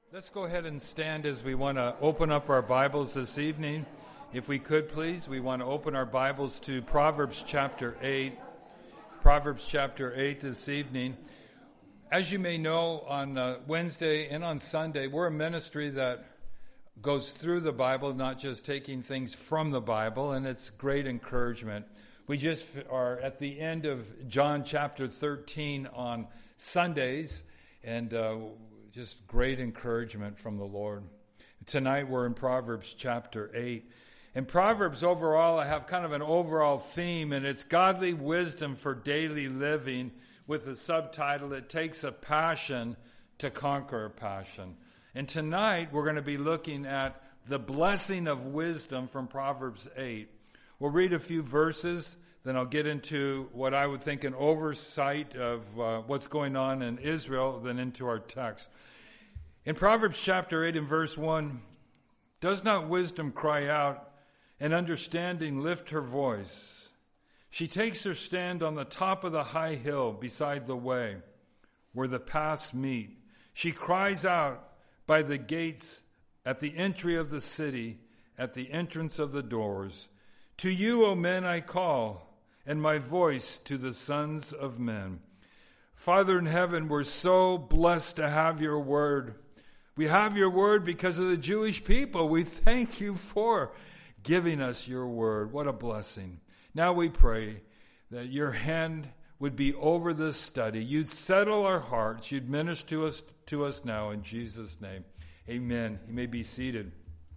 Let's go ahead and stand as we want to open up our Bibles this evening. If we could, please, we want to open our Bibles to Proverbs chapter 8. Proverbs chapter 8 this evening. As you may know, on Wednesday and on Sunday, we're a ministry that goes through the Bible, not just taking things from the Bible, and it's great encouragement. We just are at the end of John chapter 13 on Sundays, and just great encouragement from the Lord. Tonight we're in Proverbs chapter 8. In Proverbs overall, I have kind of an overall theme, and it's godly wisdom for daily living with the subtitle, It Takes a Passion to Conquer a Passion. And tonight we're going to be looking at the blessing of wisdom from Proverbs 8. We'll read a few verses, then I'll get into what I would think an oversight of what's going on in Israel, then into our text. In Proverbs chapter 8 and verse 1, does not wisdom cry out and understanding lift her voice? She takes her stand on the top of the high hill beside the way where the paths meet. She cries out by the gates at the entry of the city, at the entrance of the doors. To you, O men, I call, and my voice to the sons of men. Father in heaven, we're so blessed to have your word. We have your word because of the Jewish people. We thank you for giving us your word. What a blessing. Now we pray that your hand would be over this study. You'd settle our hearts. You'd minister to us now in Jesus' name. Amen. You may be seated.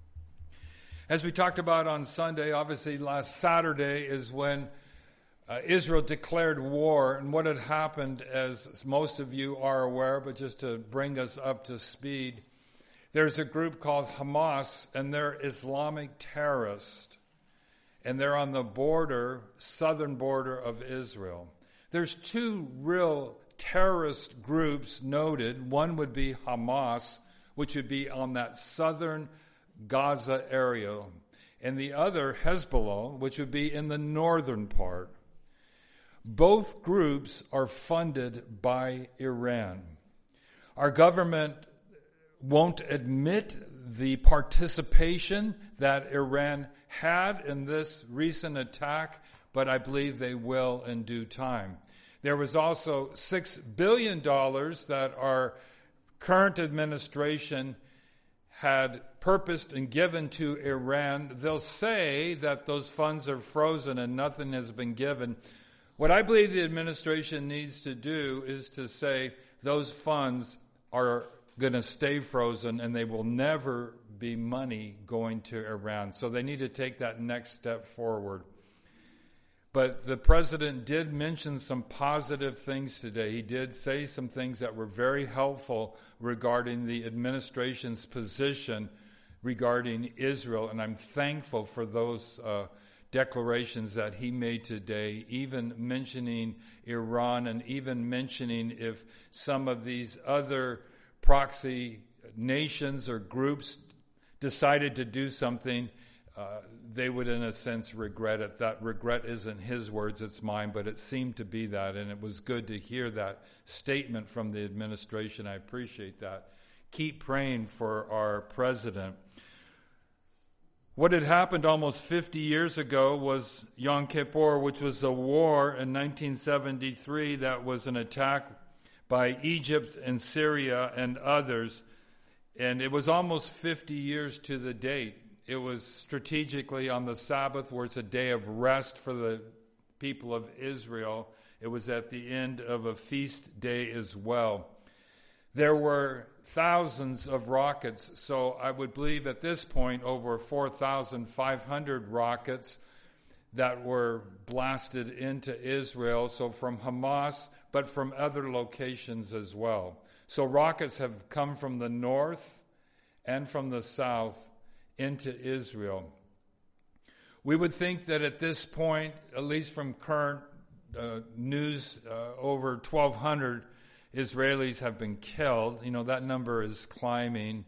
As we talked about on Sunday, obviously last Saturday is when Israel declared war, and what had happened, as most of you are aware, but just to bring us up to speed, there's a group called Hamas, and they're Islamic terrorists, and they're on the border, southern border of Israel. There's two real terrorist groups noted. One would be Hamas, which would be on that southern Gaza area, and the other, Hezbollah, which would be in the northern part. Both groups are funded by Iran. Our government won't admit the participation that Iran had in this recent attack, but I believe they will in due time. There was also $6 billion that our current administration had purposed and given to Iran. They'll say that those funds are frozen and nothing has been given. What I believe the administration needs to do is to say those funds are going to stay frozen and they will never be money going to Iran. So they need to take that next step forward. But the president did mention some positive things today. He did say some things that were very helpful regarding the administration's position regarding Israel. And I'm thankful for those declarations that he made today, even mentioning Iran and even mentioning if some of these other proxy nations or groups decided to do something, they would in a sense regret it. That regret isn't his words, it's mine, but it seemed to be that, and it was good to hear that statement from the administration. I appreciate that. Keep praying for our president. What had happened almost 50 years ago was Yom Kippur, which was a war in 1973 that was an attack by Egypt and Syria and others. And it was almost 50 years to the date. It was strategically on the Sabbath, where it's a day of rest for the people of Israel. It was at the end of a feast day as well. There were thousands of rockets, so I would believe at this point over 4,500 rockets that were blasted into Israel, so from Hamas, but from other locations as well. So rockets have come from the north and from the south into Israel. We would think that at this point, at least from current news, over 1,200 Israelis have been killed. You know, that number is climbing.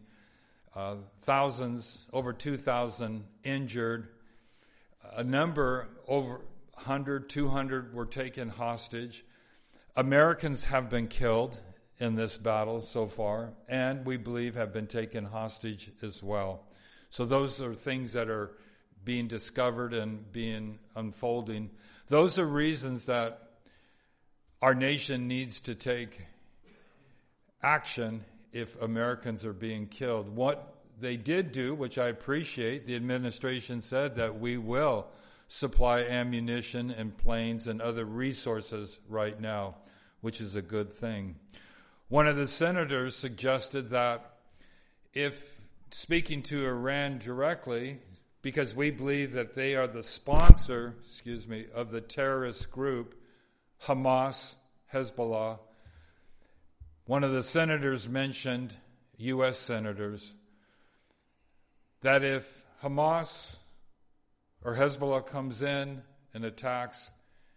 Thousands, over 2,000 injured. A number, over 100, 200 were taken hostage. Americans have been killed in this battle so far, and we believe have been taken hostage as well. So those are things that are being discovered and being unfolding. Those are reasons that our nation needs to take action if Americans are being killed. What they did do, which I appreciate, the administration said that we will supply ammunition and planes and other resources right now, which is a good thing. One of the senators suggested that if speaking to Iran directly, because we believe that they are the sponsor, of the terrorist group, Hamas, Hezbollah, one of the senators mentioned, U.S. senators, that if Hamas or Hezbollah comes in and attacks,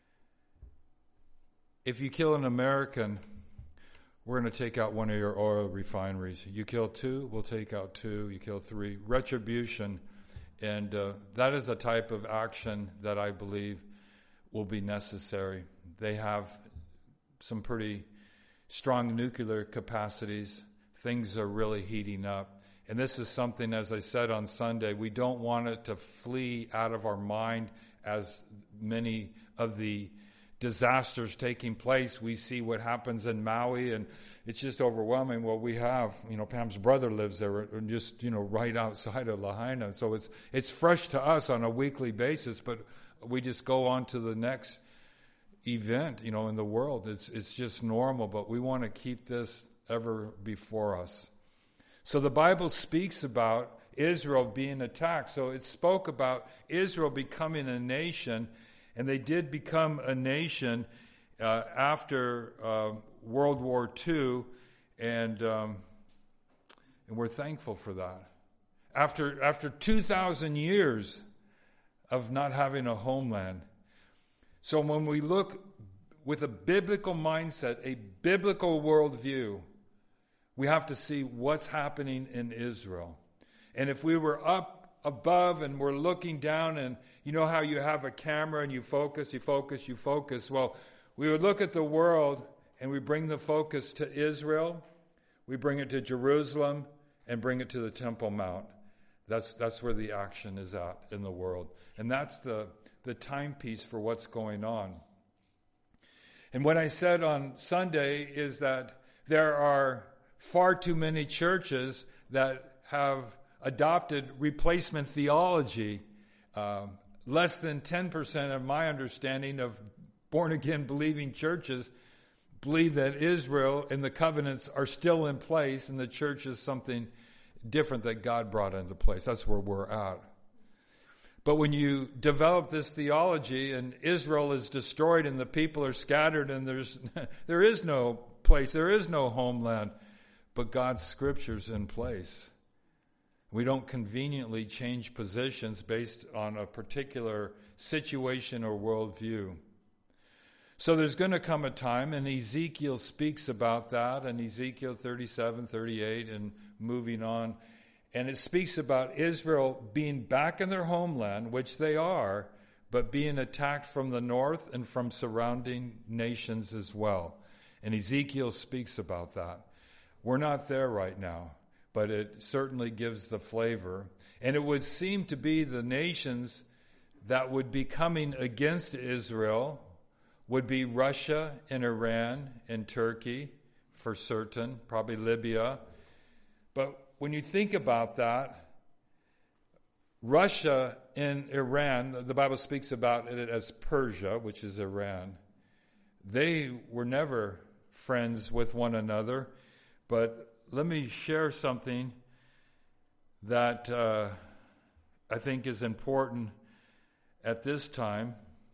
if you kill an American, we're going to take out one of your oil refineries. You kill 2, we'll take out 2. You kill 3. Retribution. And that is a type of action that I believe will be necessary. They have some pretty strong nuclear capacities. Things are really heating up. And this is something, as I said on Sunday, we don't want it to flee out of our mind as many of the disasters taking place. We see what happens in Maui, and it's just overwhelming. Well, we have, Pam's brother lives there, just, right outside of Lahaina. So it's fresh to us on a weekly basis, but we just go on to the next event, in the world. It's just normal, but we want to keep this ever before us. So the Bible speaks about Israel being attacked. So it spoke about Israel becoming a nation, and they did become a nation after World War II, and we're thankful for that. After 2,000 years of not having a homeland. So when we look with a biblical mindset, a biblical worldview, we have to see what's happening in Israel. And if we were up above and we're looking down, and you know how you have a camera and you focus. Well, we would look at the world and we bring the focus to Israel, we bring it to Jerusalem, and bring it to the Temple Mount. That's where the action is at in the world. And that's the timepiece for what's going on. And what I said on Sunday is that there are far too many churches that have adopted replacement theology. Less than 10% of my understanding of born-again believing churches believe that Israel and the covenants are still in place and the church is something different that God brought into place. That's where we're at. But when you develop this theology and Israel is destroyed and the people are scattered and there is no place, there is no homeland, but God's scripture's in place. We don't conveniently change positions based on a particular situation or worldview. So there's going to come a time, and Ezekiel speaks about that, in Ezekiel 37, 38, and moving on. And it speaks about Israel being back in their homeland, which they are, but being attacked from the north and from surrounding nations as well. And Ezekiel speaks about that. We're not there right now, but it certainly gives the flavor. And it would seem to be the nations that would be coming against Israel would be Russia and Iran and Turkey, for certain, probably Libya. But when you think about that, Russia and Iran, the Bible speaks about it as Persia, which is Iran. They were never friends with one another. But let me share something that I think is important at this time.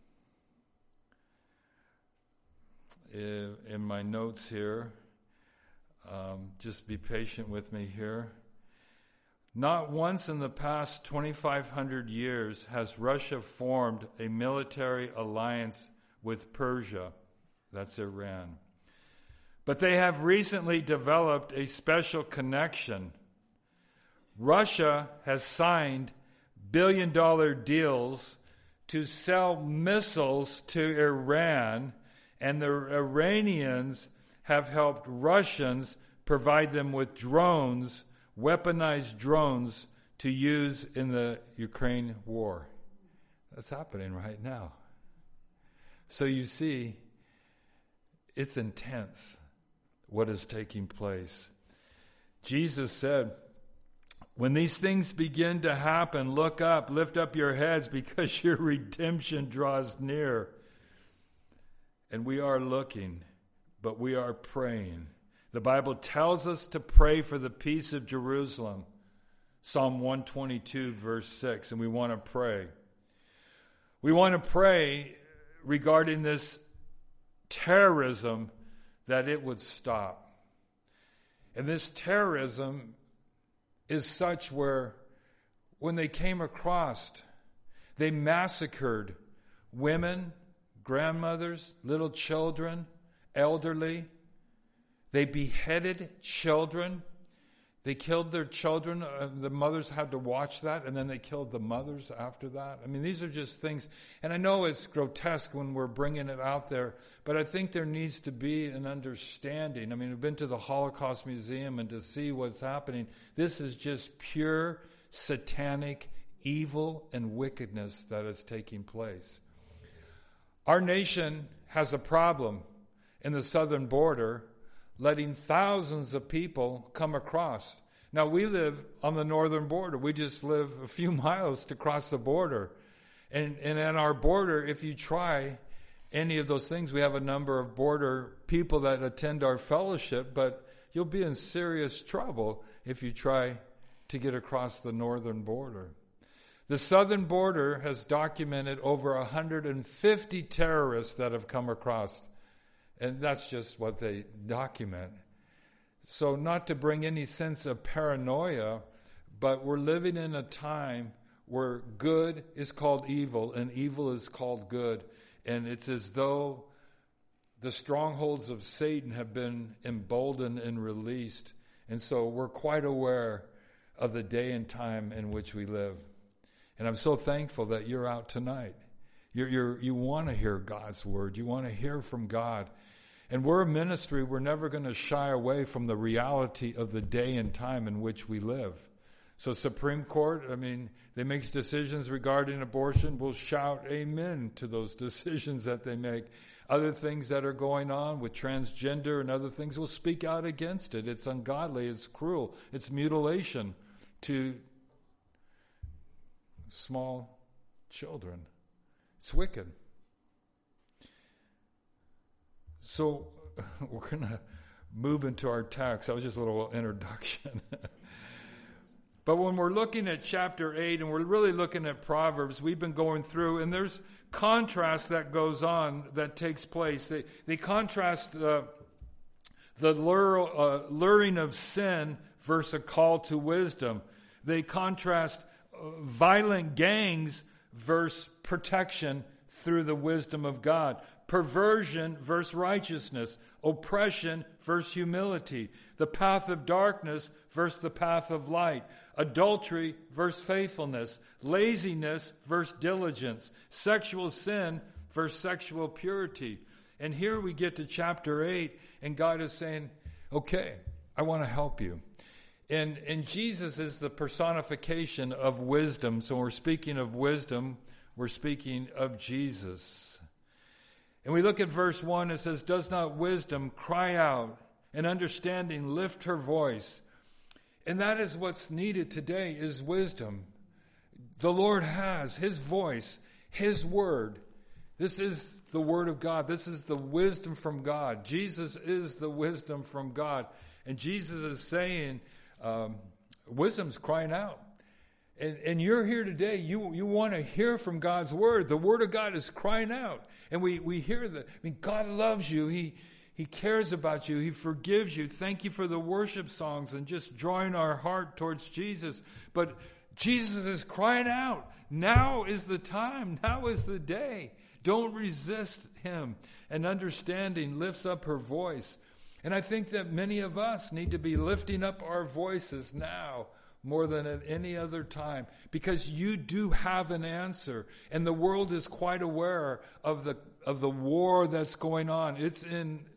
In my notes here, just be patient with me here. Not once in the past 2,500 years has Russia formed a military alliance with Persia, that's Iran. But they have recently developed a special connection. Russia has signed billion-dollar deals to sell missiles to Iran, and the Iranians have helped Russians provide them with drones, weaponized drones, to use in the Ukraine war. That's happening right now. So you see, it's intense what is taking place. Jesus said, when these things begin to happen, look up, lift up your heads, because your redemption draws near. And we are looking, but we are praying. The Bible tells us to pray for the peace of Jerusalem. Psalm 122, verse 6, and we want to pray. We want to pray regarding this terrorism, that it would stop. And this terrorism is such where when they came across, they massacred women, grandmothers, little children, elderly. They beheaded children. They killed their children. The mothers had to watch that, and then they killed the mothers after that. I mean, these are just things, and I know it's grotesque when we're bringing it out there, but I think there needs to be an understanding. I mean, I've been to the Holocaust Museum and to see what's happening. This is just pure satanic evil and wickedness that is taking place. Our nation has a problem in the southern border, letting thousands of people come across. Now, we live on the northern border. We just live a few miles to cross the border. And at our border, if you try any of those things, we have a number of border people that attend our fellowship, but you'll be in serious trouble if you try to get across the northern border. The southern border has documented over 150 terrorists that have come across. And that's just what they document. So not to bring any sense of paranoia, but we're living in a time where good is called evil and evil is called good. And it's as though the strongholds of Satan have been emboldened and released. And so we're quite aware of the day and time in which we live. And I'm so thankful that you're out tonight. You want to hear God's word. You want to hear from God. And we're a ministry, we're never going to shy away from the reality of the day and time in which we live. So Supreme Court, I mean, they make decisions regarding abortion. We'll shout amen to those decisions that they make. Other things that are going on with transgender and other things, we'll speak out against it. It's ungodly, it's cruel, it's mutilation to small children. It's wicked. So we're going to move into our text. That was just a little introduction. But when we're looking at chapter 8 and we're really looking at Proverbs, we've been going through, and there's contrast that goes on, that takes place. They contrast the luring of sin versus a call to wisdom. They contrast violent gangs versus protection through the wisdom of God. Perversion versus righteousness, oppression versus humility, the path of darkness versus the path of light, adultery versus faithfulness, laziness versus diligence, sexual sin versus sexual purity. And here we get to chapter 8, and God is saying, okay, I want to help you. And Jesus is the personification of wisdom. So when we're speaking of wisdom, we're speaking of Jesus. And we look at verse 1, it says, does not wisdom cry out and understanding lift her voice? And that is what's needed today, is wisdom. The Lord has His voice, His word. This is the word of God. This is the wisdom from God. Jesus is the wisdom from God. And Jesus is saying, wisdom's crying out. And you're here today, you want to hear from God's word. The word of God is crying out. And we hear that. I mean, God loves you. He cares about you. He forgives you. Thank you for the worship songs and just drawing our heart towards Jesus. But Jesus is crying out. Now is the time. Now is the day. Don't resist Him. And understanding lifts up her voice. And I think that many of us need to be lifting up our voices now more than at any other time, because you do have an answer, and the world is quite aware of the war that's going on. It's in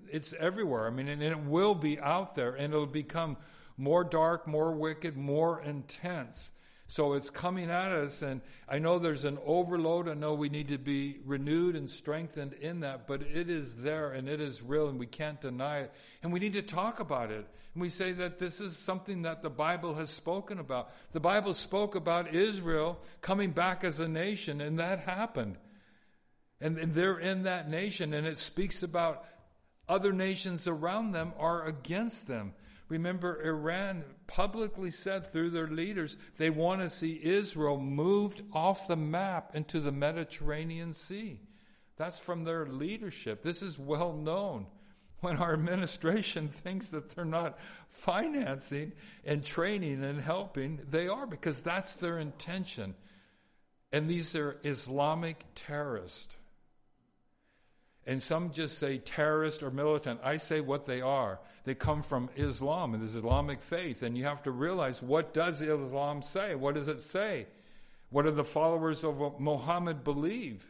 it's everywhere. I mean, and it will be out there, and it'll become more dark, more wicked, more intense. So it's coming at us, and I know there's an overload. I know we need to be renewed and strengthened in that, but it is there, and it is real, and we can't deny it. And we need to talk about it. And we say that this is something that the Bible has spoken about. The Bible spoke about Israel coming back as a nation, and that happened. And they're in that nation, and it speaks about other nations around them are against them. Remember, Iran publicly said through their leaders they want to see Israel moved off the map into the Mediterranean Sea. That's from their leadership. This is well known. When our administration thinks that they're not financing and training and helping, they are, because that's their intention. And these are Islamic terrorists. And some just say terrorist or militant. I say what they are. They come from Islam and the Islamic faith. And you have to realize, what does Islam say? What does it say? What do the followers of Muhammad believe?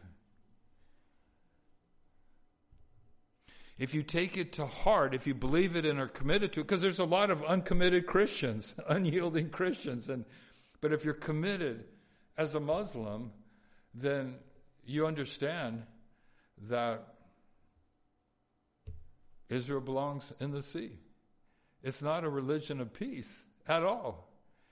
If you take it to heart, if you believe it and are committed to it, because there's a lot of uncommitted Christians, unyielding Christians. But if you're committed as a Muslim, then you understand that Israel belongs in the sea. It's not a religion of peace at all.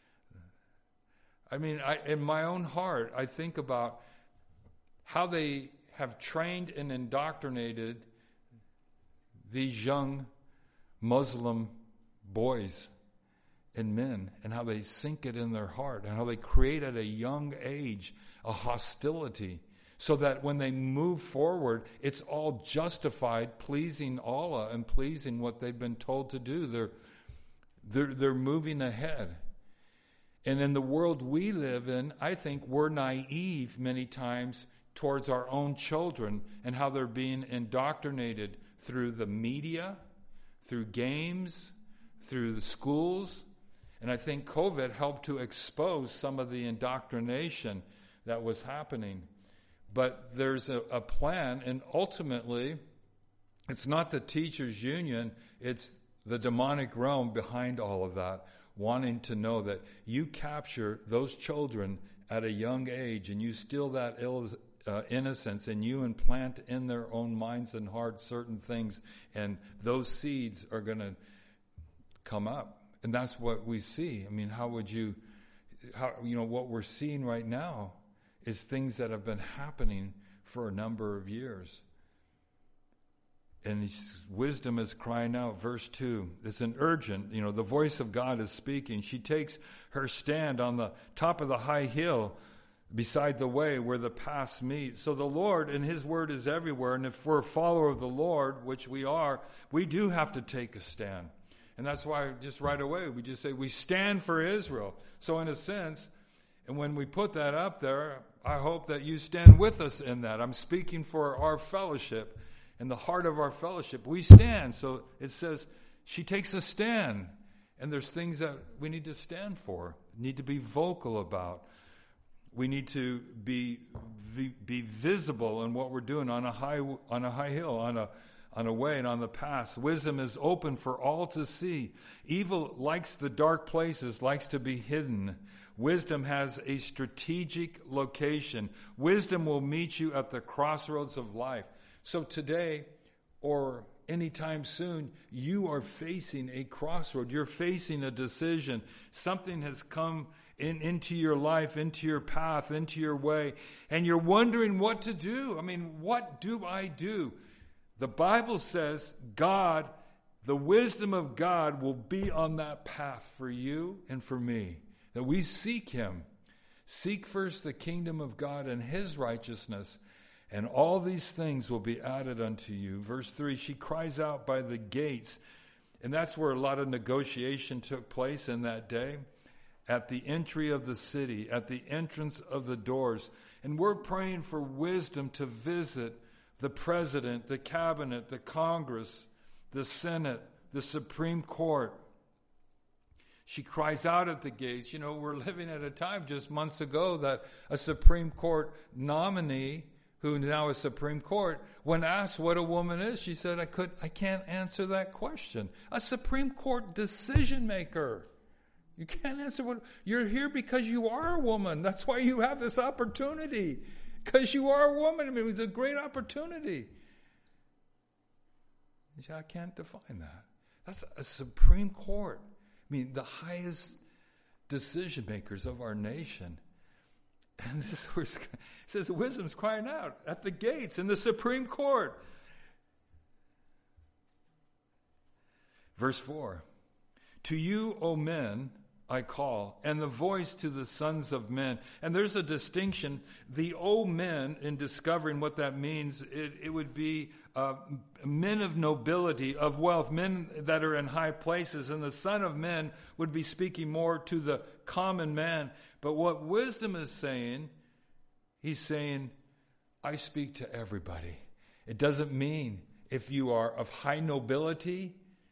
I mean, in my own heart, I think about how they have trained and indoctrinated these young Muslim boys and men, and how they sink it in their heart, and how they create at a young age a hostility, so that when they move forward, it's all justified, pleasing Allah and pleasing what they've been told to do. They're moving ahead. And in the world we live in, I think we're naive many times towards our own children and how they're being indoctrinated through the media, through games, through the schools. And I think COVID helped to expose some of the indoctrination that was happening. But there's a plan, and ultimately, it's not the teachers' union, it's the demonic realm behind all of that, wanting to know that you capture those children at a young age, and you steal that innocence, and you implant in their own minds and hearts certain things, and those seeds are going to come up. And that's what we see. I mean, what we're seeing right now is things that have been happening for a number of years. And wisdom is crying out. Verse 2, it's an urgent, the voice of God is speaking. She takes her stand on the top of the high hill beside the way where the paths meet. So the Lord and His word is everywhere. And if we're a follower of the Lord, which we are, we do have to take a stand. And that's why just right away we just say we stand for Israel. So in a sense, and when we put that up there, I hope that you stand with us in that. I'm speaking for our fellowship, in the heart of our fellowship. We stand. So it says she takes a stand. And there's things that we need to stand for, need to be vocal about. We need to be visible in what we're doing on a high hill, on a way and on the path. Wisdom is open for all to see. Evil likes the dark places, likes to be hidden. Wisdom has a strategic location. Wisdom will meet you at the crossroads of life. So today, or anytime soon, you are facing a crossroad. You're facing a decision. Something has come into your life, into your path, into your way, and you're wondering what to do. I mean, what do I do? The Bible says God, the wisdom of God will be on that path for you and for me. That we seek Him. Seek first the kingdom of God and His righteousness, and all these things will be added unto you. Verse 3, she cries out by the gates. And that's where a lot of negotiation took place in that day. At the entry of the city, at the entrance of the doors. And we're praying for wisdom to visit the president, the cabinet, the Congress, the Senate, the Supreme Court. She cries out at the gates. We're living at a time just months ago that a Supreme Court nominee who now is Supreme Court, when asked what a woman is, she said, I can't answer that question. A Supreme Court decision maker. You can't answer what, you're here because you are a woman. That's why you have this opportunity. Because you are a woman. I mean, it was a great opportunity. You say, I can't define that. That's a Supreme Court. I mean, the highest decision makers of our nation. And this was, it says wisdom's crying out at the gates in the Supreme Court. Verse 4. To you, O men, I call, and the voice to the sons of men. And there's a distinction. The O men, in discovering what that means, it would be men of nobility, of wealth, men that are in high places. And the son of men would be speaking more to the common man. But what wisdom is saying, he's saying, I speak to everybody. It doesn't mean if you are of high nobility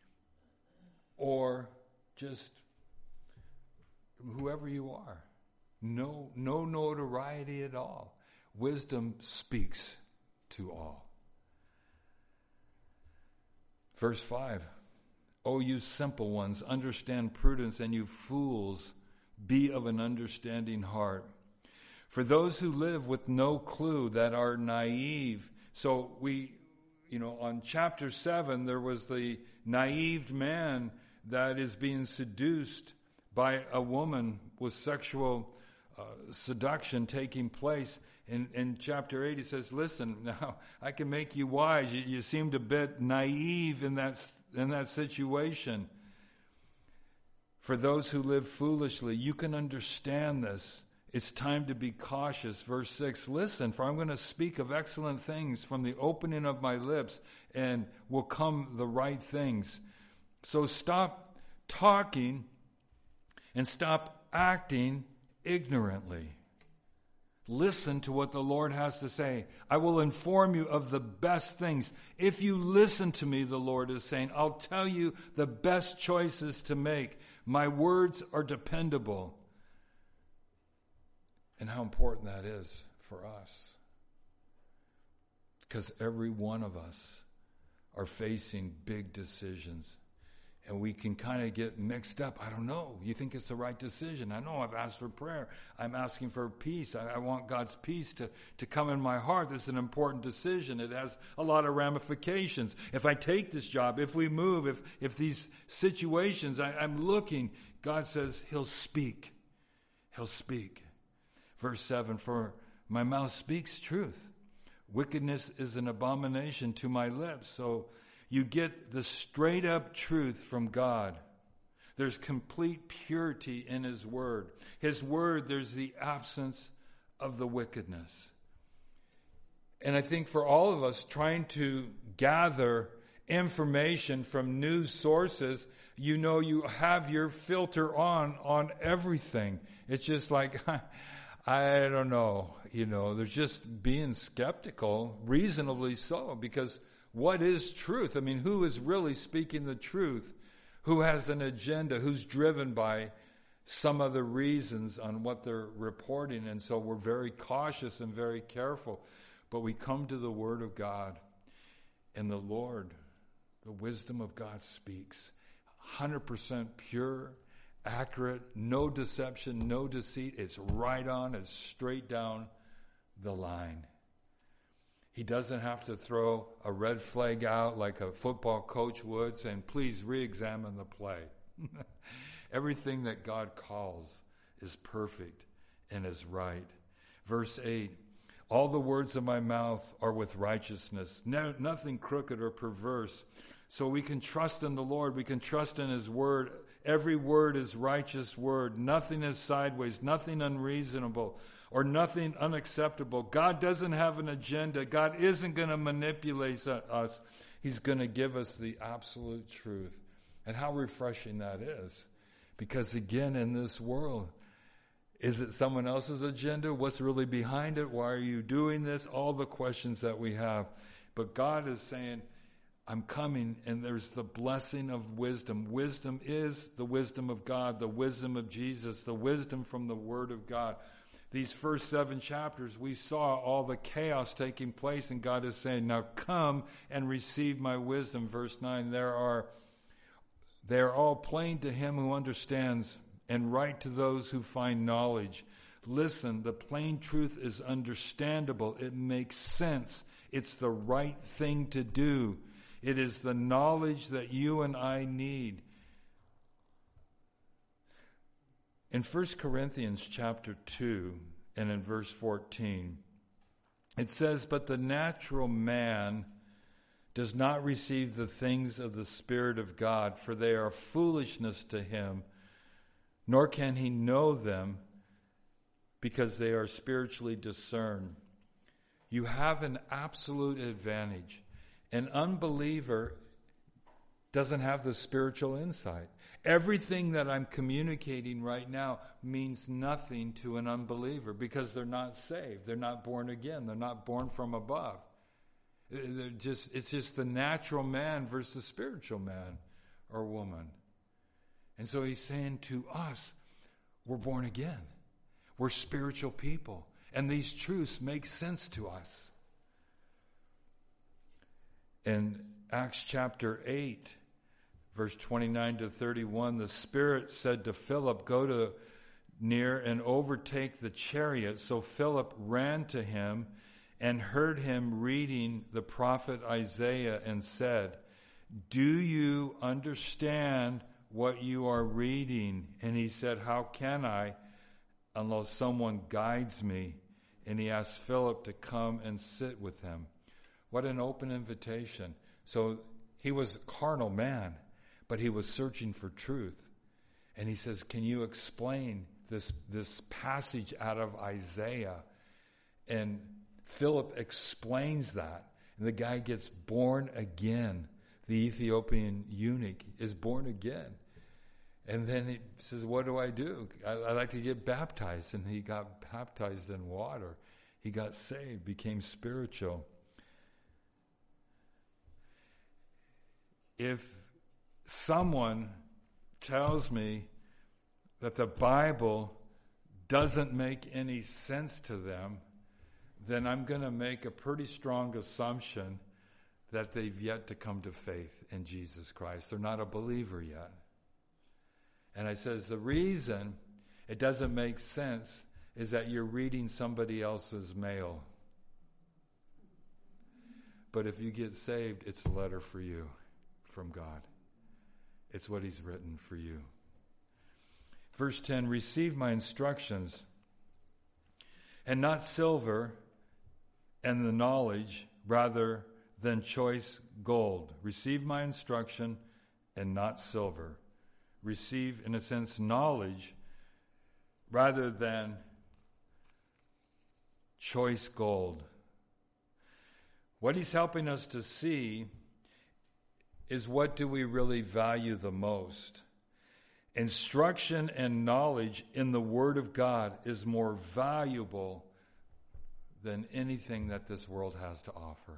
or just whoever you are. No notoriety at all. Wisdom speaks to all. Verse 5. O you simple ones, understand prudence, and you fools, be of an understanding heart. For those who live with no clue, that are naive. So on chapter 7, there was the naive man that is being seduced by a woman with sexual seduction taking place. In chapter 8, he says, listen, now I can make you wise. You seemed a bit naive in that situation. For those who live foolishly, you can understand this. It's time to be cautious. Verse 6, listen, for I'm going to speak of excellent things from the opening of my lips, and will come the right things. So stop talking and stop acting ignorantly. Listen to what the Lord has to say. I will inform you of the best things. If you listen to me, the Lord is saying, I'll tell you the best choices to make. My words are dependable. And how important that is for us. Because every one of us are facing big decisions. And we can kind of get mixed up. I don't know. You think it's the right decision. I know I've asked for prayer. I'm asking for peace. I want God's peace to come in my heart. This is an important decision. It has a lot of ramifications. If I take this job, if we move, if these situations, I'm looking, God says He'll speak. He'll speak. Verse 7, for my mouth speaks truth. Wickedness is an abomination to my lips. So you get the straight up truth from God. There's complete purity in His Word. His Word, there's the absence of the wickedness. And I think for all of us trying to gather information from news sources, you have your filter on everything. It's just like, I don't know, they're just being skeptical, reasonably so, because what is truth? I mean, who is really speaking the truth? Who has an agenda? Who's driven by some other reasons on what they're reporting? And so we're very cautious and very careful. But we come to the Word of God, and the Lord, the wisdom of God speaks. 100% pure, accurate, no deception, no deceit. It's right on, it's straight down the line. He doesn't have to throw a red flag out like a football coach would, saying, please re-examine the play. Everything that God calls is perfect and is right. Verse 8, all the words of my mouth are with righteousness, nothing crooked or perverse. So we can trust in the Lord. We can trust in His Word. Every word is righteous word. Nothing is sideways, nothing unreasonable, or nothing unacceptable. God doesn't have an agenda. God isn't going to manipulate us. He's going to give us the absolute truth. And how refreshing that is. Because again, in this world, is it someone else's agenda? What's really behind it? Why are you doing this? All the questions that we have. But God is saying, I'm coming, and there's the blessing of wisdom. Wisdom is the wisdom of God, the wisdom of Jesus, the wisdom from the Word of God. these first 7 chapters, we saw all the chaos taking place, and God is saying, now come and receive my wisdom. Verse 9, they are all plain to him who understands, and right to those who find knowledge. Listen, the plain truth is understandable. It makes sense. It's the right thing to do. It is the knowledge that you and I need. In 1 Corinthians chapter 2 and in verse 14, it says, but the natural man does not receive the things of the Spirit of God, for they are foolishness to him, nor can he know them, because they are spiritually discerned. You have an absolute advantage. An unbeliever doesn't have the spiritual insight. Everything that I'm communicating right now means nothing to an unbeliever because they're not saved. They're not born again. They're not born from above. It's just the natural man versus spiritual man or woman. And so he's saying to us, we're born again. We're spiritual people. And these truths make sense to us. In Acts chapter 8, verse 29 to 31, the Spirit said to Philip, go to near and overtake the chariot. So Philip ran to him and heard him reading the prophet Isaiah and said, do you understand what you are reading? And he said, how can I, unless someone guides me? And he asked Philip to come and sit with him. What an open invitation. So he was a carnal man, but he was searching for truth. And he says, can you explain this passage out of Isaiah? And Philip explains that. And the guy gets born again. The Ethiopian eunuch is born again. And then he says, what do? I like to get baptized. And he got baptized in water. He got saved, became spiritual. If someone tells me that the Bible doesn't make any sense to them, then I'm going to make a pretty strong assumption that they've yet to come to faith in Jesus Christ. They're not a believer yet. And I says the reason it doesn't make sense is that you're reading somebody else's mail. But if you get saved, it's a letter for you from God. It's what he's written for you. Verse 10, receive my instructions, and not silver and the knowledge, rather than choice gold. Receive my instruction and not silver. Receive, in a sense, knowledge rather than choice gold. What he's helping us to see is, what do we really value the most? Instruction and knowledge in the Word of God is more valuable than anything that this world has to offer.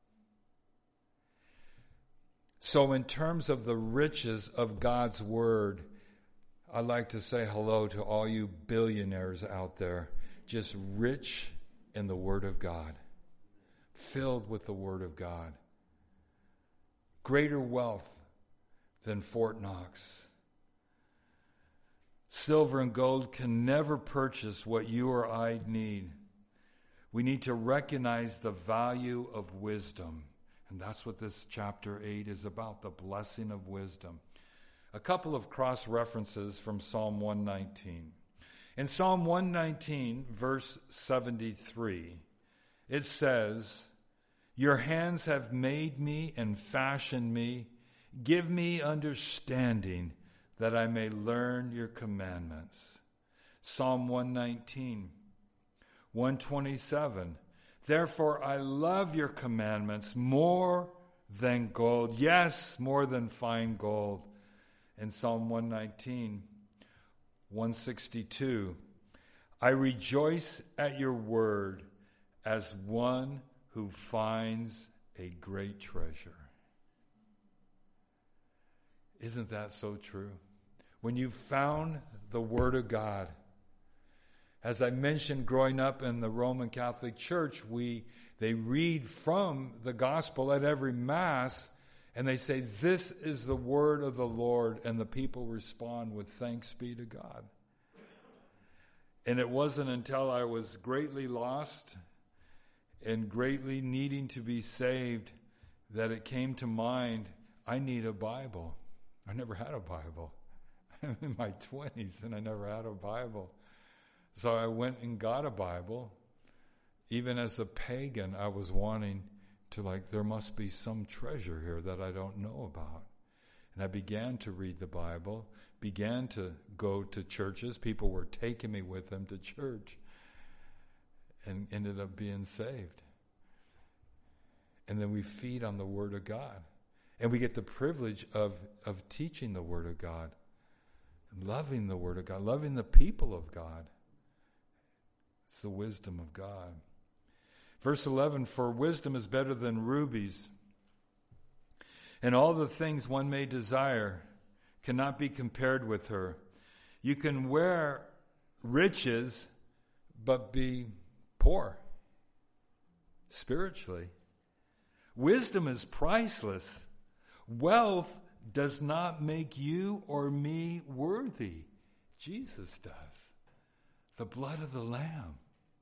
So in terms of the riches of God's Word, I'd like to say hello to all you billionaires out there, just rich in the Word of God, filled with the Word of God. Greater wealth than Fort Knox. Silver and gold can never purchase what you or I need. We need to recognize the value of wisdom. And that's what this chapter 8 is about, the blessing of wisdom. A couple of cross references from Psalm 119. In Psalm 119, verse 73, it says, your hands have made me and fashioned me. Give me understanding that I may learn your commandments. Psalm 119, 127. Therefore I love your commandments more than gold. Yes, more than fine gold. And Psalm 119, 162. I rejoice at your word as one who finds a great treasure. Isn't that so true? When you've found the Word of God, As I mentioned, growing up in the Roman Catholic Church, they read from the gospel at every Mass, and they say, "This is the word of the Lord," and the people respond with "Thanks be to God." And it wasn't until I was greatly lost and greatly needing to be saved that it came to mind, I need a Bible. I never had a Bible. I'm in my 20s and I never had a Bible. So I went and got a Bible. Even as a pagan, I was wanting to, there must be some treasure here that I don't know about. And I began to read the Bible, began to go to churches. People were taking me with them to church and ended up being saved. And then we feed on the Word of God. And we get the privilege of teaching the Word of God, loving the Word of God, loving the people of God. It's the wisdom of God. Verse 11, "For wisdom is better than rubies, and all the things one may desire cannot be compared with her. You can wear riches, but be poor spiritually. Wisdom is priceless. Wealth does not make you or me worthy. Jesus does. The blood of the Lamb.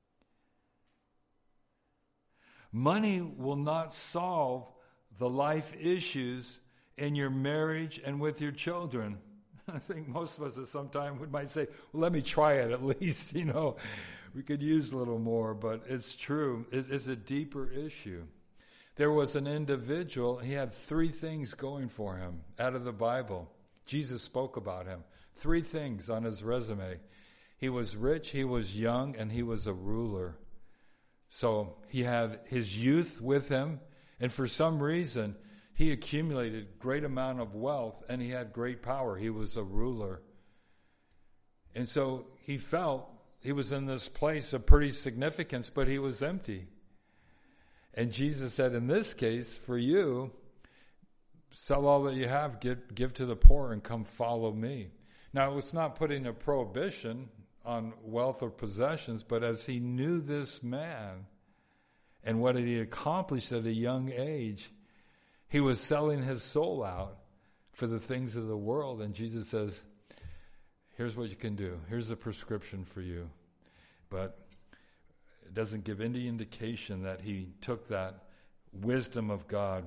Money will not solve the life issues in your marriage and with your children. I think most of us at some time might say, well, let me try it at least, We could use a little more, but it's true. It's a deeper issue. There was an individual, he had 3 things going for him out of the Bible. Jesus spoke about him. 3 things on his resume. He was rich, he was young, and he was a ruler. So he had his youth with him, and for some reason, he accumulated great amount of wealth, and he had great power. He was a ruler. And so he felt he was in this place of pretty significance, but he was empty. And Jesus said, in this case, for you, sell all that you have, give to the poor, and come follow me. Now, it's not putting a prohibition on wealth or possessions, but as he knew this man and what he accomplished at a young age, he was selling his soul out for the things of the world. And Jesus says, here's what you can do. Here's a prescription for you. But it doesn't give any indication that he took that wisdom of God.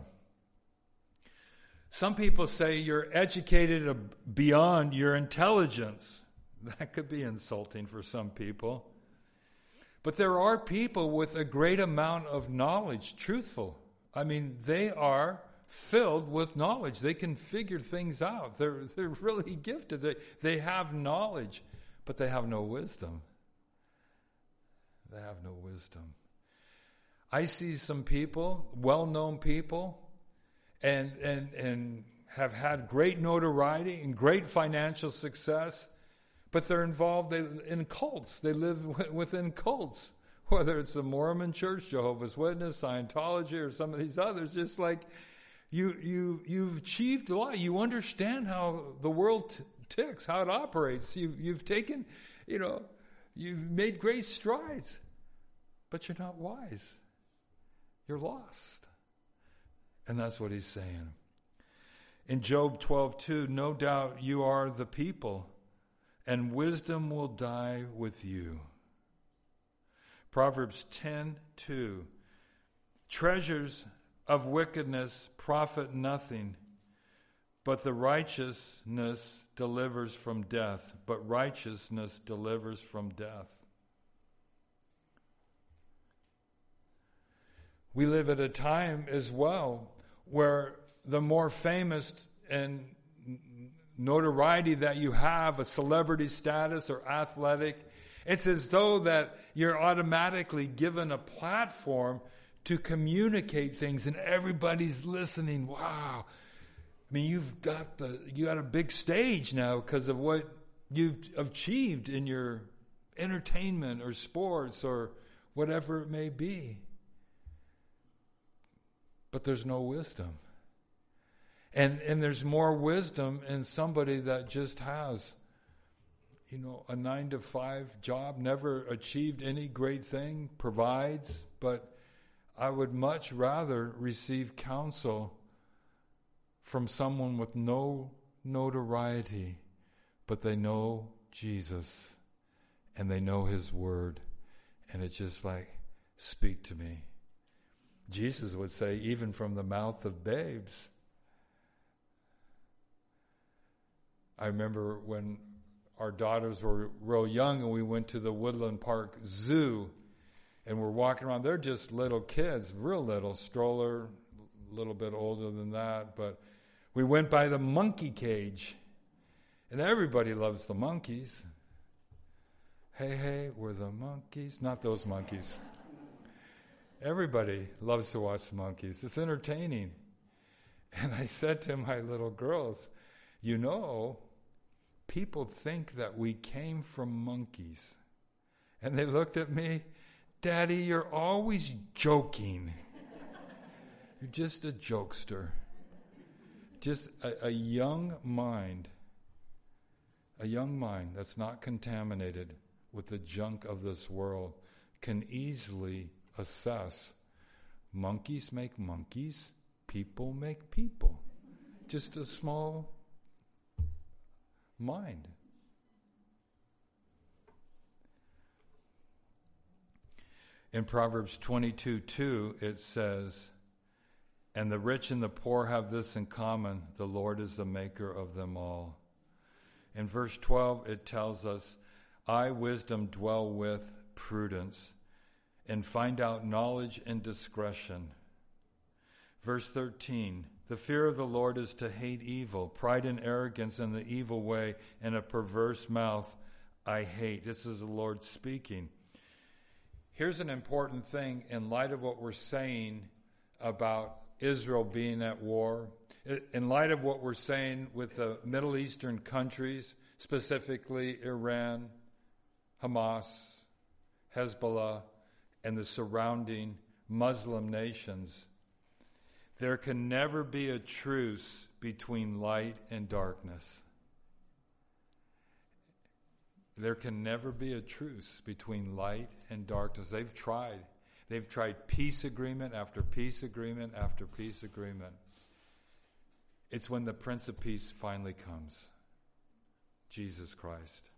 Some people say you're educated beyond your intelligence. That could be insulting for some people. But there are people with a great amount of knowledge, truthful. I mean, they are filled with knowledge. They can figure things out. They're really gifted. They have knowledge, but they have no wisdom. They have no wisdom. I see some people, well-known people, and have had great notoriety and great financial success, but they're involved in cults. They live within cults, whether it's the Mormon Church, Jehovah's Witness, Scientology, or some of these others. Just like you've achieved a lot. You understand how the world ticks, how it operates. You've taken, you've made great strides, but you're not wise. You're lost. And that's what he's saying. In Job 12:2, no doubt you are the people, and wisdom will die with you. Proverbs 10:2, treasures of wickedness profit nothing, but the righteousness delivers from death. But righteousness delivers from death. We live at a time as well where the more famous and notoriety that you have, a celebrity status or athletic, it's as though that you're automatically given a platform to communicate things, and everybody's listening. Wow. I mean, you got a big stage now because of what you've achieved in your entertainment or sports or whatever it may be. But there's no wisdom. And there's more wisdom in somebody that just has, a 9-to-5 job, never achieved any great thing, provides, but I would much rather receive counsel from someone with no notoriety, but they know Jesus and they know His Word, and it's just like, speak to me. Jesus would say, even from the mouth of babes. I remember when our daughters were real young and we went to the Woodland Park Zoo and we're walking around. They're just little kids, real little, stroller, a little bit older than that. But we went by the monkey cage, and everybody loves the monkeys. Hey, we're the monkeys. Not those monkeys. Everybody loves to watch the monkeys. It's entertaining. And I said to my little girls, people think that we came from monkeys. And they looked at me, Daddy, you're always joking. You're just a jokester. Just a young mind that's not contaminated with the junk of this world can easily assess monkeys make monkeys, people make people. Just a small mind. In Proverbs 22:2 it says, and the rich and the poor have this in common, the Lord is the maker of them all. In verse 12 it tells us, I, wisdom, dwell with prudence, and find out knowledge and discretion. Verse 13, the fear of the Lord is to hate evil, pride and arrogance and the evil way, and a perverse mouth I hate. This is the Lord speaking. Here's an important thing in light of what we're saying about Israel being at war, in light of what we're saying with the Middle Eastern countries, specifically Iran, Hamas, Hezbollah, and the surrounding Muslim nations. There can never be a truce between light and darkness. There can never be a truce between light and darkness. They've tried. They've tried peace agreement after peace agreement after peace agreement. It's when the Prince of Peace finally comes, Jesus Christ.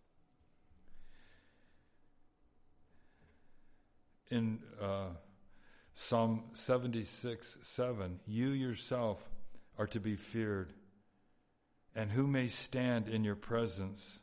In Psalm 76:7, you yourself are to be feared, and who may stand in your presence?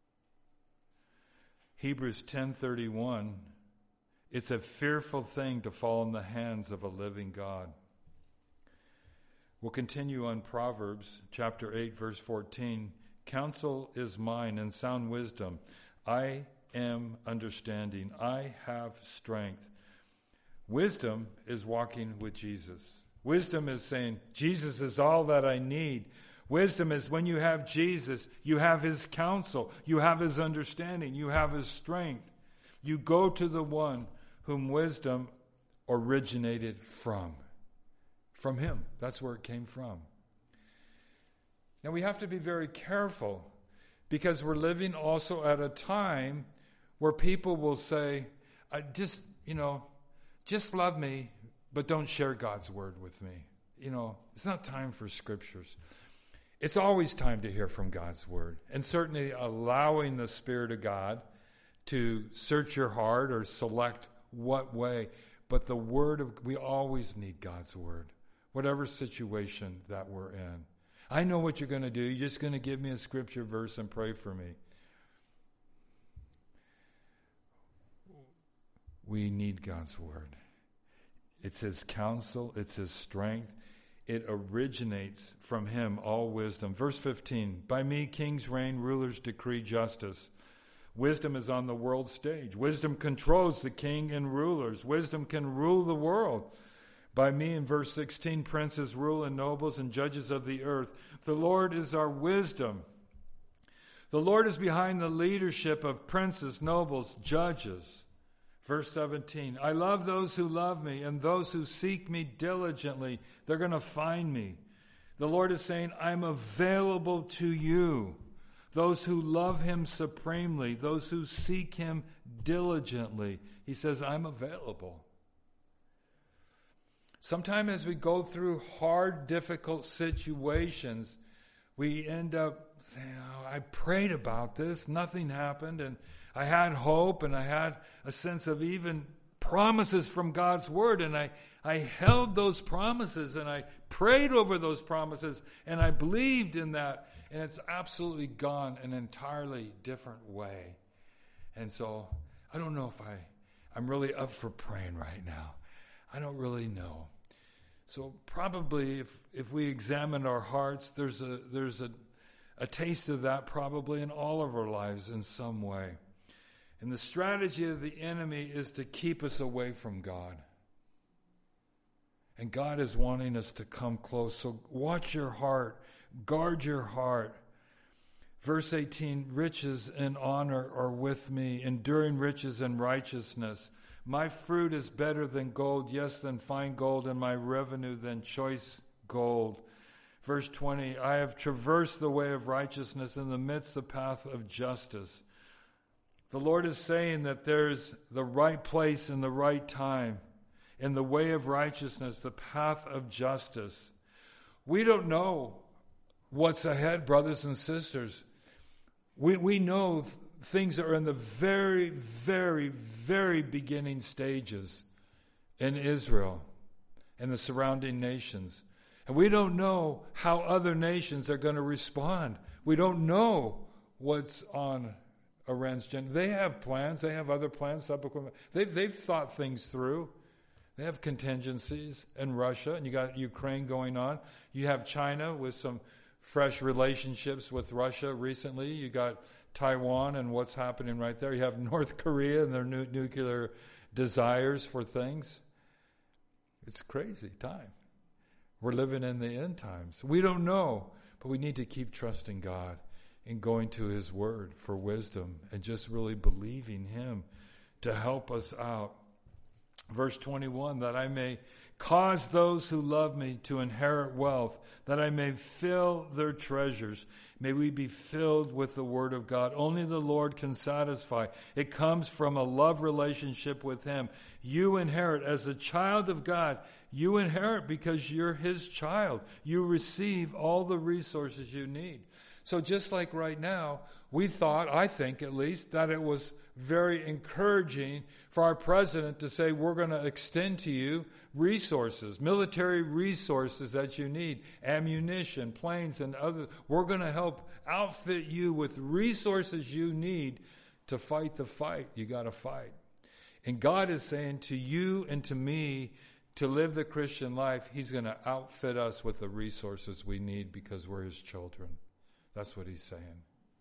Hebrews 10:31, it's a fearful thing to fall in the hands of a living God. We'll continue on Proverbs chapter 8, verse 14. Counsel is mine and sound wisdom. I am understanding. I have strength. Wisdom is walking with Jesus. Wisdom is saying, Jesus is all that I need. Wisdom is when you have Jesus, you have His counsel, you have His understanding, you have His strength. You go to the one whom wisdom originated from. From Him. That's where it came from. Now we have to be very careful because we're living also at a time where people will say, just love me, but don't share God's word with me. It's not time for scriptures. It's always time to hear from God's word, and certainly allowing the Spirit of God to search your heart or select what way. But we always need God's word, whatever situation that we're in. I know what you're going to do. You're just going to give me a scripture verse and pray for me. We need God's word. It's His counsel. It's His strength. It originates from Him, all wisdom. Verse 15, by me kings reign, rulers decree justice. Wisdom is on the world stage. Wisdom controls the king and rulers. Wisdom can rule the world. By me, in verse 16, princes rule and nobles and judges of the earth. The Lord is our wisdom. The Lord is behind the leadership of princes, nobles, judges. Verse 17, I love those who love me, and those who seek me diligently, they're going to find me. The Lord is saying, I'm available to you. those who love him supremely, those who seek him diligently. He says, I'm available. Sometimes as we go through hard, difficult situations, we end up saying, I prayed about this, nothing happened, and I had hope, and I had a sense of even promises from God's Word, and I held those promises, and I prayed over those promises, and I believed in that, and it's absolutely gone an entirely different way. And so, I don't know if I'm really up for praying right now. I don't really know. So probably if we examine our hearts, there's a taste of that probably in all of our lives in some way. And the strategy of the enemy is to keep us away from God. And God is wanting us to come close. So watch your heart. Guard your heart. Verse 18, riches and honor are with me, enduring riches and righteousness. My fruit is better than gold, yes, than fine gold, and my revenue than choice gold. Verse 20, I have traversed the way of righteousness in the midst of the path of justice. The Lord is saying that there's the right place in the right time, in the way of righteousness, the path of justice. We don't know what's ahead, brothers and sisters. We know things are in the very, very, very beginning stages in Israel and the surrounding nations. And we don't know how other nations are going to respond. We don't know what's on Iran's agenda. They have plans. They have other plans. They've thought things through. They have contingencies in Russia, and you got Ukraine going on. You have China with some fresh relationships with Russia recently. You got Taiwan and what's happening right there. You have North Korea and their new nuclear desires for things. It's a crazy time. We're living in the end times. We don't know, but we need to keep trusting God and going to His Word for wisdom and just really believing Him to help us out. Verse 21, that I may cause those who love me to inherit wealth, that I may fill their treasures. May we be filled with the Word of God. Only the Lord can satisfy. It comes from a love relationship with Him. You inherit as a child of God. You inherit because you're His child. You receive all the resources you need. So just like right now, we thought, I think at least, that it was very encouraging for our president to say, we're going to extend to you resources, military resources that you need, ammunition, planes, and other. We're going to help outfit you with resources you need to fight the fight. You got to fight. And God is saying to you and to me, to live the Christian life, He's going to outfit us with the resources we need because we're His children. That's what He's saying.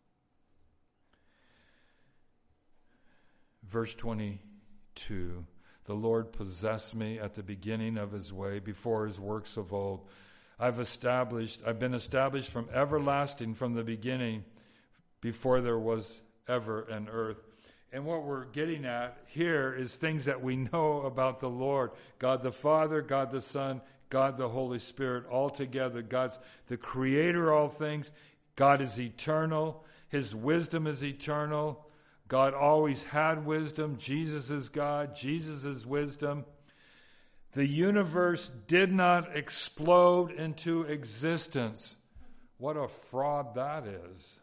Verse 22, the Lord possessed me at the beginning of His way, before His works of old. I've been established from everlasting, from the beginning, before there was ever an earth. And what we're getting at here is things that we know about the Lord. God the Father, God the Son, God the Holy Spirit, all together. God's the creator of all things. God is eternal. His wisdom is eternal. God always had wisdom. Jesus is God. Jesus is wisdom. The universe did not explode into existence. What a fraud that is.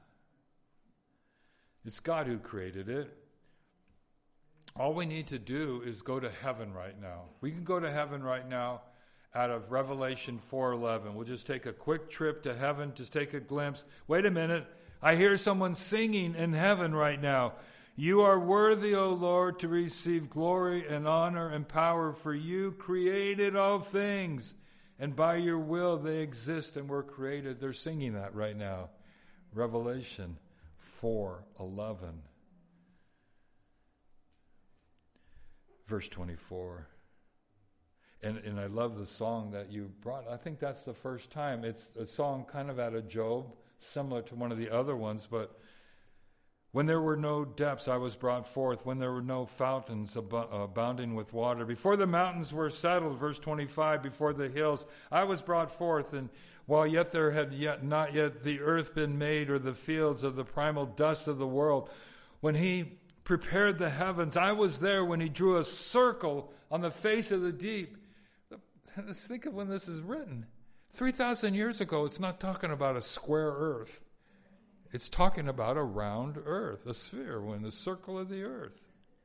It's God who created it. All we need to do is go to heaven right now. We can go to heaven right now out of Revelation 4:11. We'll just take a quick trip to heaven, just take a glimpse. Wait a minute. I hear someone singing in heaven right now. You are worthy, O Lord, to receive glory and honor and power, for you created all things, and by your will they exist and were created. They're singing that right now. Revelation 4:11. Verse 24. And I love the song that you brought. I think that's the first time. It's a song kind of out of Job, similar to one of the other ones, but When there were no depths, I was brought forth. When there were no fountains abounding with water. Before the mountains were settled, verse 25, before the hills, I was brought forth. And while yet there had not yet the earth been made, or the fields of the primal dust of the world, when he prepared the heavens, I was there when he drew a circle on the face of the deep. Let's think of when this is written. 3,000 years ago, it's not talking about a square earth. It's talking about a round earth, a sphere, when the circle of the earth.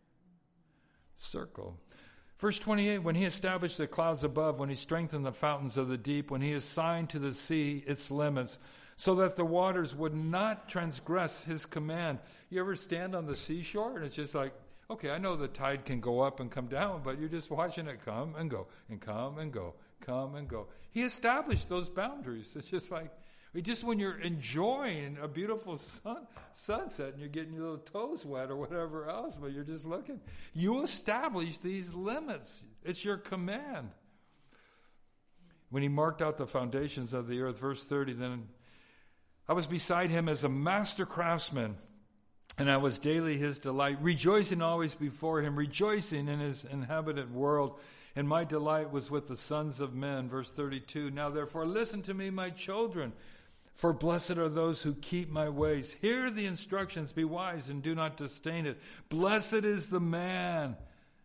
Circle. Verse 28, when he established the clouds above, when he strengthened the fountains of the deep, when he assigned to the sea its limits, so that the waters would not transgress his command. You ever stand on the seashore and it's just like, okay, I know the tide can go up and come down, but you're just watching it come and go, and come and go, come and go. He established those boundaries. It's just like, just when you're enjoying a beautiful sunset and you're getting your little toes wet or whatever else, but you're just looking. You establish these limits. It's your command. When he marked out the foundations of the earth, verse 30, then I was beside him as a master craftsman, and I was daily his delight, rejoicing always before him, rejoicing in his inhabited world. And my delight was with the sons of men. Verse 32, now therefore listen to me, my children, for blessed are those who keep my ways. Hear the instructions, be wise, and do not disdain it. Blessed is the man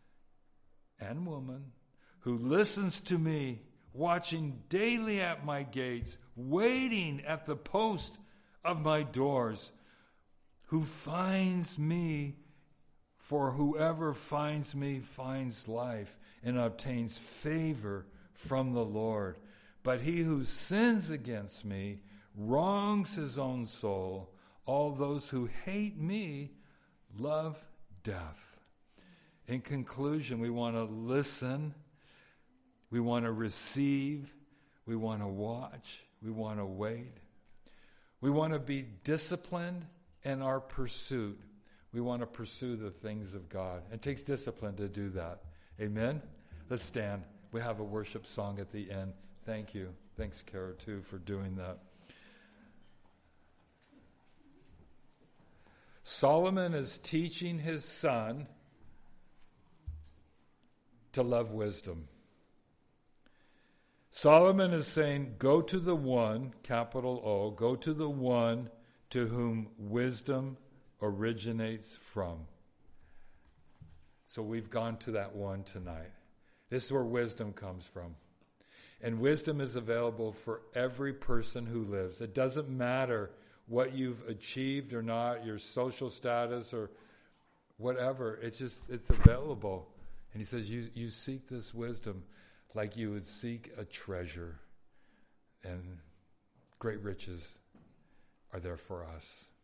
and woman who listens to me, watching daily at my gates, waiting at the post of my doors, who finds me, for whoever finds me finds life and obtains favor from the Lord. But he who sins against me wrongs his own soul. All those who hate me love death. In conclusion, we want to listen, we want to receive, we want to watch, we want to wait. We want to be disciplined in our pursuit. We want to pursue the things of God. It takes discipline to do that. Amen? Let's stand. We have a worship song at the end. Thank you. Thanks, Kara, too, for doing that. Solomon is teaching his son to love wisdom. Solomon is saying, go to the one, capital O, go to the one to whom wisdom originates from. So we've gone to that one tonight. This is where wisdom comes from. And wisdom is available for every person who lives. It doesn't matter what you've achieved or not, your social status or whatever. It's available. And he says, you seek this wisdom like you would seek a treasure. And great riches are there for us.